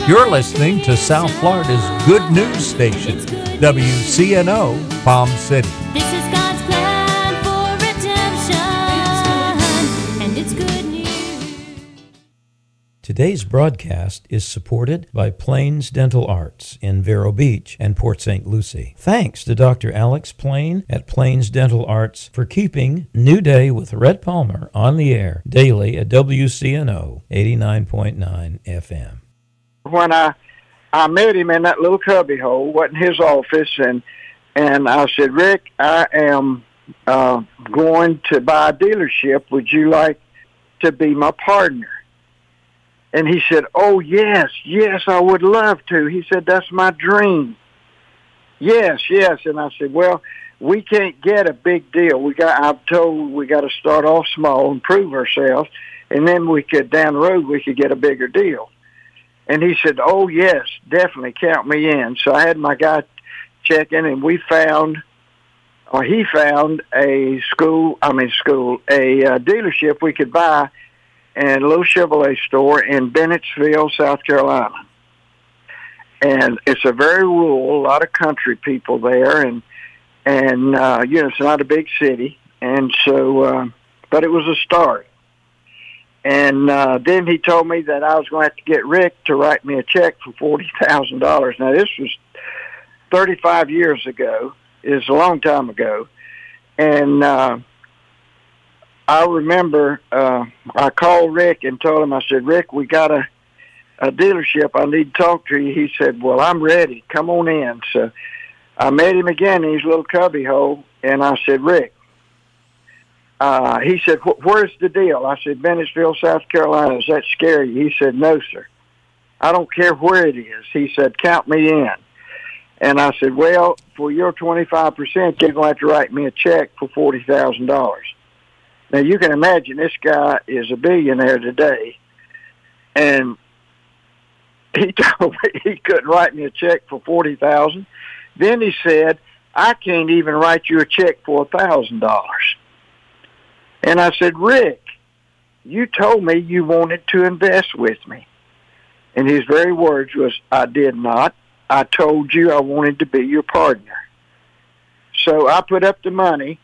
You're listening to South Florida's good news station, WCNO Palm City. This is God's plan for redemption, and it's good news. Today's broadcast is supported by Plains Dental Arts in Vero Beach and Port St. Lucie. Thanks to Dr. Alex Plain at Plains Dental Arts for keeping New Day with Red Palmer on the air daily at WCNO 89.9 FM. When I met him in that little cubbyhole, wasn't his office, and I said, Rick, I am going to buy a dealership. Would you like to be my partner? And he said, oh, yes, I would love to. He said, that's my dream. Yes. And I said, well, we can't get a big deal. I'm told we got to start off small and prove ourselves, and then down the road, we could get a bigger deal. And he said, oh, yes, definitely count me in. So I had my guy check in, and he found a dealership we could buy in a little Chevrolet store in Bennettsville, South Carolina. And it's a very rural, a lot of country people there, and it's not a big city. And so, but it was a start. And then he told me that I was going to have to get Rick to write me a check for $40,000. Now, this was 35 years ago. It's a long time ago. And I remember I called Rick and told him, I said, Rick, we got a dealership. I need to talk to you. He said, well, I'm ready. Come on in. So I met him again in his little cubbyhole, and I said, Rick, he said, where's the deal? I said, Bennettsville, South Carolina. Does that scare you? He said, no, sir. I don't care where it is. He said, count me in. And I said, well, for your 25%, you're going to have to write me a check for $40,000. Now, you can imagine this guy is a billionaire today, and he told me he couldn't write me a check for $40,000. Then he said, I can't even write you a check for $1,000. And I said, Rick, you told me you wanted to invest with me. And his very words was, I did not. I told you I wanted to be your partner. So I put up the money.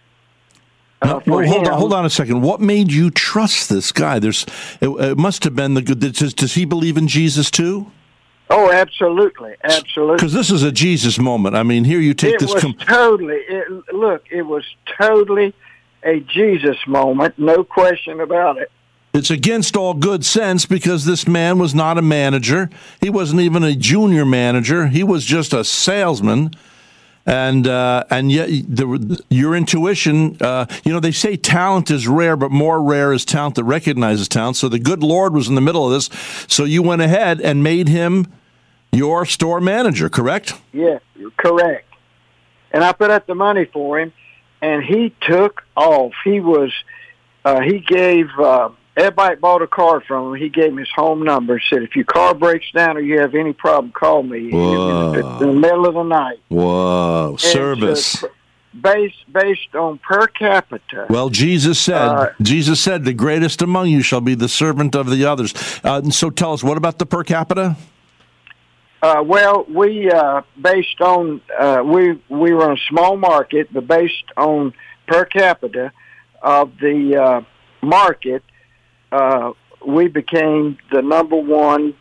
Hold on a second. What made you trust this guy? It must have been the good. Does he believe in Jesus too? Oh, absolutely. Because this is a Jesus moment. I mean, here you take this. It was totally a Jesus moment, no question about it. It's against all good sense because this man was not a manager. He wasn't even a junior manager. He was just a salesman. And yet your intuition, they say talent is rare, but more rare is talent that recognizes talent. So the good Lord was in the middle of this. So you went ahead and made him your store manager, correct? Yeah, correct. And I put up the money for him. And he took off. He gave, everybody bought a car from him. He gave me his home number. Said, if your car breaks down or you have any problem, call me. Whoa. In the middle of the night. Whoa, service. Based on per capita. Well, Jesus said, the greatest among you shall be the servant of the others. So tell us, what about the per capita? Well, we based on we were in a small market, but based on per capita of the market, we became the number one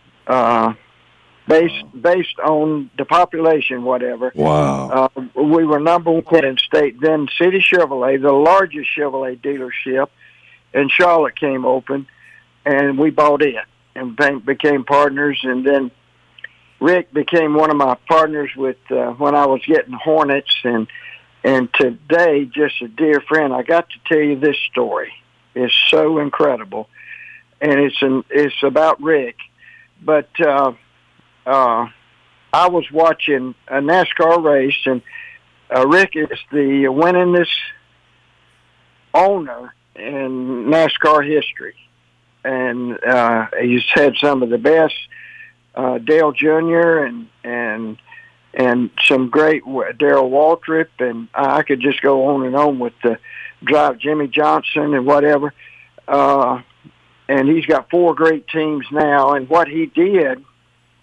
based on the population, whatever. Wow. We were number one in state. Then City Chevrolet, the largest Chevrolet dealership in Charlotte, came open, and we bought it and became partners, and then Rick became one of my partners with when I was getting Hornets, and today, just a dear friend. I got to tell you this story. It's so incredible, and it's about Rick. But I was watching a NASCAR race, and Rick is the winningest owner in NASCAR history, and he's had some of the best. Dale Jr. and some great Darrell Waltrip, and I could just go on and on with the drive Jimmy Johnson and whatever. And he's got 4 great teams now. And what he did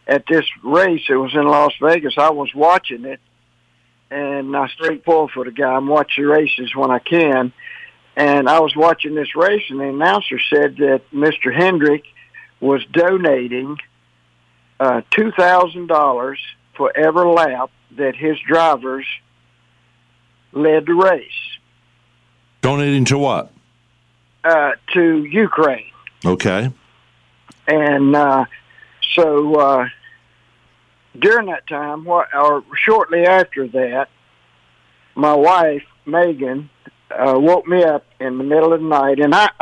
at this race. It was in Las Vegas. I was watching it, and I straight pull for the guy. I'm watching races when I can. And I was watching this race, and the announcer said that Mr. Hendrick was donating $2,000 for every lap that his drivers led the race. Donating to what? To Ukraine. Okay. And so during that time, or shortly after that, my wife, Megan, woke me up in the middle of the night, and I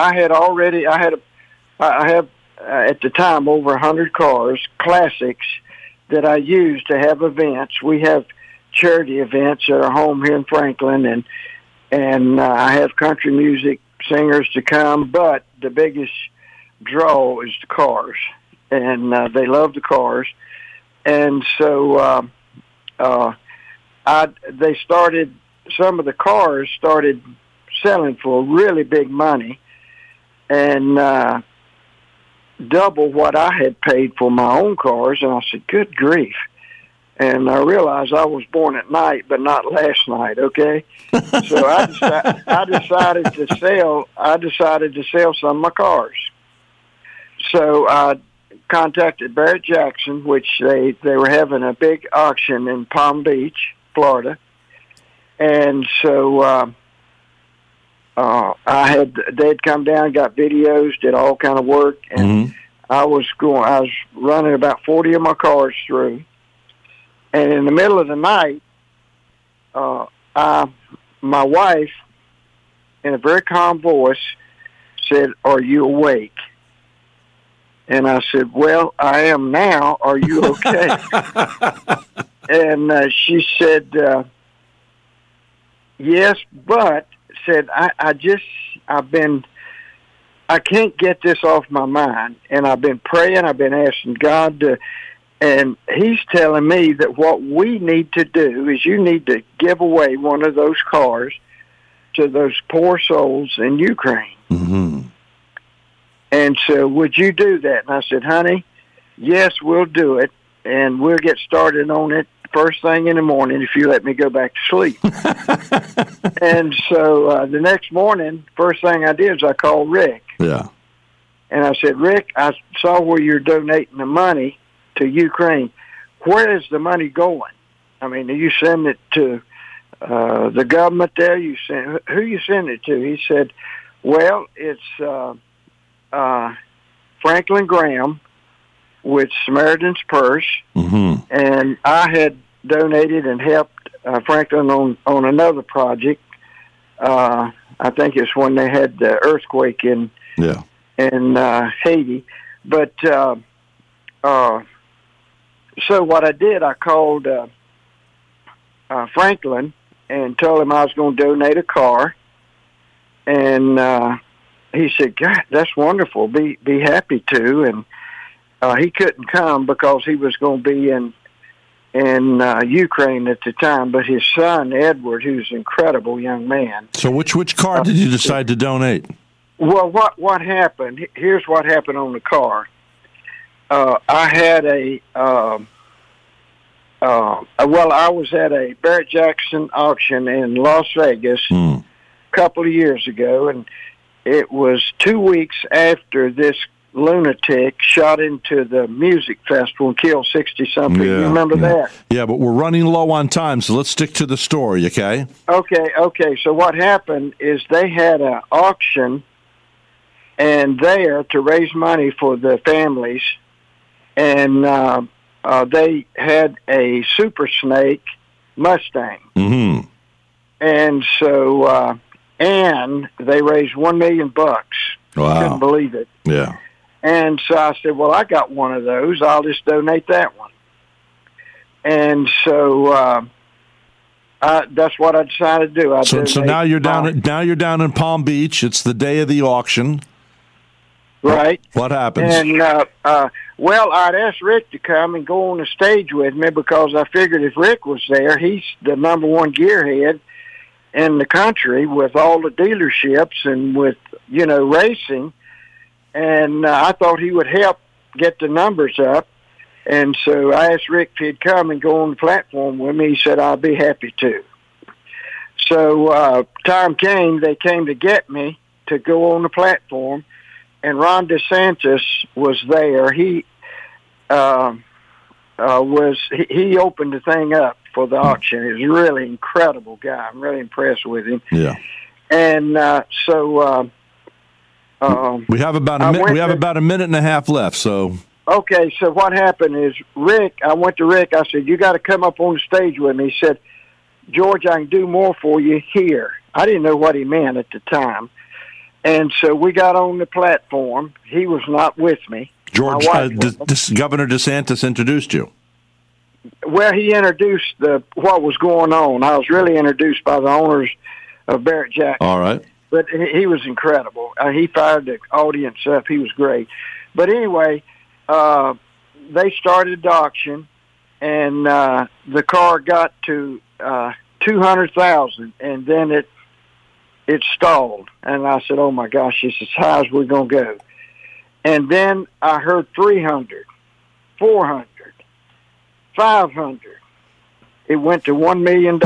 have at the time over 100 cars, classics, that I use to have events. We have charity events at our home here in Franklin, and I have country music singers to come, but the biggest draw is the cars, and they love the cars. And so some of the cars started selling for really big money, and double what I had paid for my own cars. And I said, good grief. And I realized I was born at night, but not last night. Okay. So I decided to sell some of my cars. So I contacted Barrett Jackson, which they were having a big auction in Palm Beach, Florida. And so, they'd come down, got videos, did all kind of work, and I was running about 40 of my cars through. And in the middle of the night, my wife, in a very calm voice, said, "Are you awake?" And I said, "Well, I am now. Are you okay?" And she said, "Yes, but," said, I can't get this off my mind, and I've been praying, I've been asking God to, and he's telling me that what we need to do is you need to give away one of those cars to those poor souls in Ukraine. Mm-hmm. And so, would you do that? And I said, honey, yes, we'll do it, and we'll get started on it first thing in the morning if you let me go back to sleep. And so the next morning, first thing I did is I called Rick. Yeah. And I said, Rick, I saw where you're donating the money to Ukraine. Where is the money going? I mean, you send it to the government there? Who you send it to? He said, well, it's Franklin Graham with Samaritan's Purse. Mm-hmm. And I had donated and helped Franklin on another project. I think it's when they had the earthquake in Haiti. But so what I did, I called Franklin and told him I was going to donate a car. And he said, God, that's wonderful. Be happy to. And he couldn't come because he was going to be in Ukraine at the time, but his son, Edward, who's an incredible young man. So which car did you decide to donate? Well, what happened, here's what happened on the car. I had I was at a Barrett Jackson auction in Las Vegas a couple of years ago, and it was 2 weeks after this lunatic shot into the music festival and killed 60-something. You remember that? Yeah, but we're running low on time, so let's stick to the story, okay? Okay. So what happened is they had an auction and there to raise money for the families, and they had a Super Snake Mustang. Mm-hmm. And so and they raised $1 million. Wow. Couldn't believe it. Yeah. And so I said, well, I got one of those. I'll just donate that one. And so that's what I decided to do. So now you're down in Palm Beach. It's the day of the auction. Right. What happens? And well, I'd asked Rick to come and go on the stage with me because I figured if Rick was there, he's the number one gearhead in the country with all the dealerships and with, racing. And I thought he would help get the numbers up. And so I asked Rick if he'd come and go on the platform with me. He said, I'll be happy to. So time came, they came to get me to go on the platform, and Ron DeSantis was there. He opened the thing up for the auction. He was a really incredible guy. I'm really impressed with him. Yeah. And so we have about a minute and a half left. So okay, so what happened is I went to Rick. I said, you got to come up on the stage with me. He said, George, I can do more for you here. I didn't know what he meant at the time. And so we got on the platform. He was not with me. George, Governor DeSantis introduced you. Well, he introduced what was going on. I was really introduced by the owners of Barrett Jackson. All right. But he was incredible. He fired the audience up. He was great. But anyway, they started the auction, and the car got to $200,000, and then it stalled. And I said, oh, my gosh, this is as high as we're going to go. And then I heard 300, 400, 500. It went to $1 million.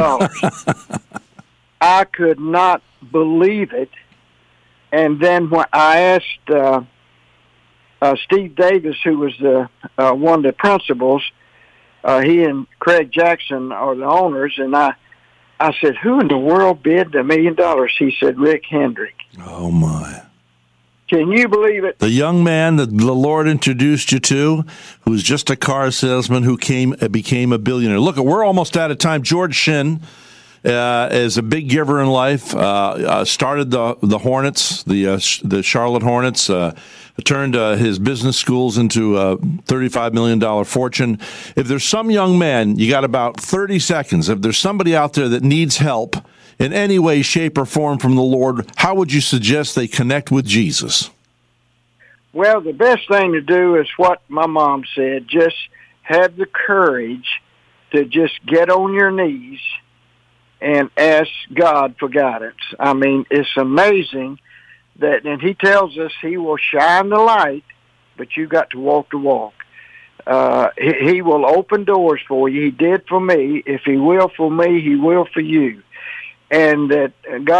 I could not believe it. And then when I asked Steve Davis, who was one of the principals, he and Craig Jackson are the owners, and I said, who in the world bid $1 million? He said, Rick Hendrick. Oh, my. Can you believe it? The young man that the Lord introduced you to, who's just a car salesman who became a billionaire. Look, we're almost out of time. George Shinn is a big giver in life. Started the Hornets, the Charlotte Hornets. Turned his business schools into a $35 million fortune. If there's some young man, you got about 30 seconds. If there's somebody out there that needs help in any way, shape, or form from the Lord, how would you suggest they connect with Jesus? Well, the best thing to do is what my mom said. Just have the courage to just get on your knees and ask God for guidance. I mean, it's amazing that, and he tells us he will shine the light, but you got to walk the walk. He will open doors for you. He did for me. If he will for me, he will for you. And that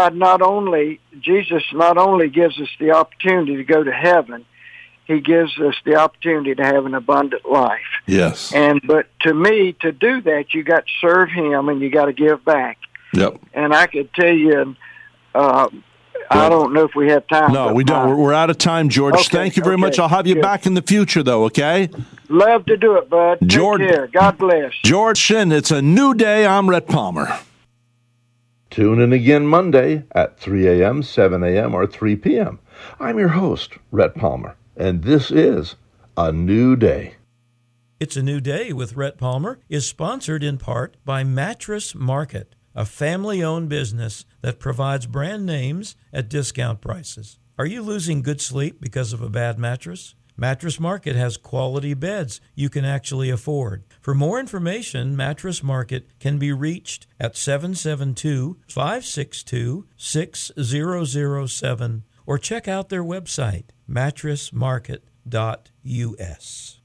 Jesus not only gives us the opportunity to go to heaven, he gives us the opportunity to have an abundant life. Yes. But to me, to do that, you got to serve him and you got to give back. Yep. And I could tell you, I don't know if we have time. No, we don't. We're out of time, George. Okay, Thank you very much. I'll have you back in the future, though, okay? Love to do it, bud. George, take care. God bless. George Shinn, it's a new day. I'm Rhett Palmer. Tune in again Monday at 3 a.m., 7 a.m., or 3 p.m. I'm your host, Rhett Palmer, and this is A New Day. It's a New Day with Rhett Palmer is sponsored in part by Mattress Market, a family-owned business that provides brand names at discount prices. Are you losing good sleep because of a bad mattress? Mattress Market has quality beds you can actually afford. For more information, Mattress Market can be reached at 772-562-6007 or check out their website, mattressmarket.us.